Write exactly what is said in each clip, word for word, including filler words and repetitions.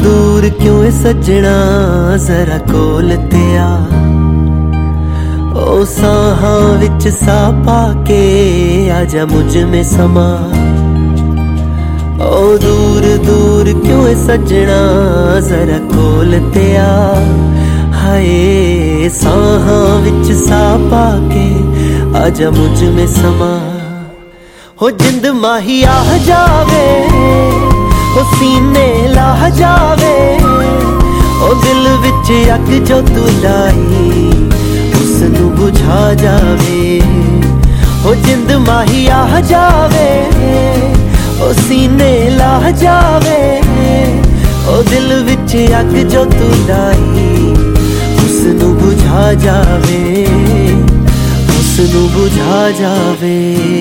दूर क्यों है सजना जरा कोल ते आ ओ साहां विच सा पाके आजा मुझ में समा ओ दूर दूर क्यों है सजना जरा कोल ते आ हाय साहां विच सा पाके आजा मुझ में समा हो जिंद माही आह जावे ओ सीने लाह जावे ओ दिल विच अग जो तू लाई उसनू बुझा जावे ओ जिंद माही आह जावे ओ सीने लाह जावे ओ दिल विच अग जो तू लाई उसनू बुझा जावे उसनू बुझा जावे।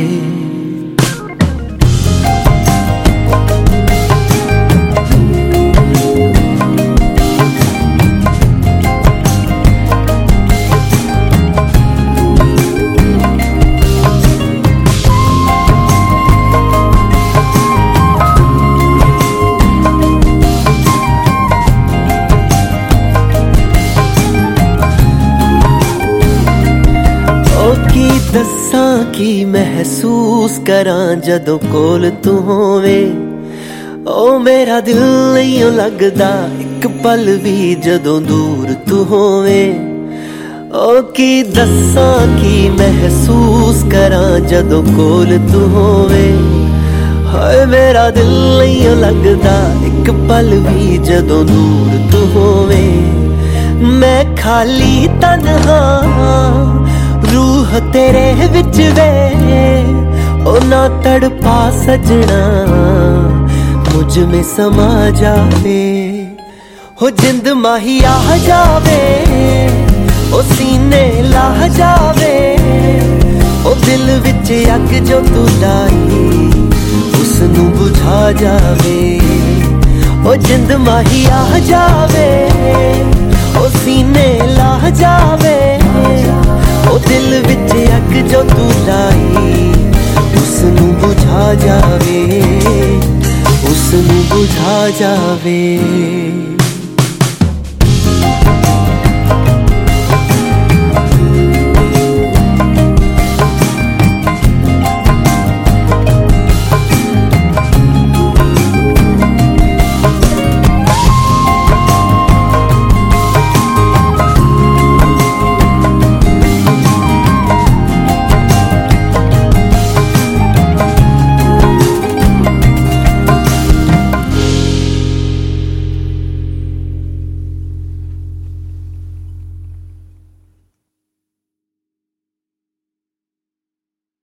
की दसां की महसूस करां जदों कोल तू होवे ओ मेरा दिल नहीं लगदा एक पल भी जदों दूर तू होवे ओ की दसां की महसूस करां जदों कोल तू होवे हाय मेरा दिल नहीं लगदा एक पल भी जदों दूर तू होवे मैं खाली तन्हा रूह तेरे विच वे ओ ना तड़पा सजना मुझ में समा जावे हो जिंद माही आह जावे ओ सीने लाह जावे ओ दिल विच अग जो तू लाई उसनू बुझा जावे ओ जिंद माही आह जावे ओ सीने लाह जावे ओ दिल विच अग जो तू लाई उसनू बुझा जावे उसनू बुझा जावे।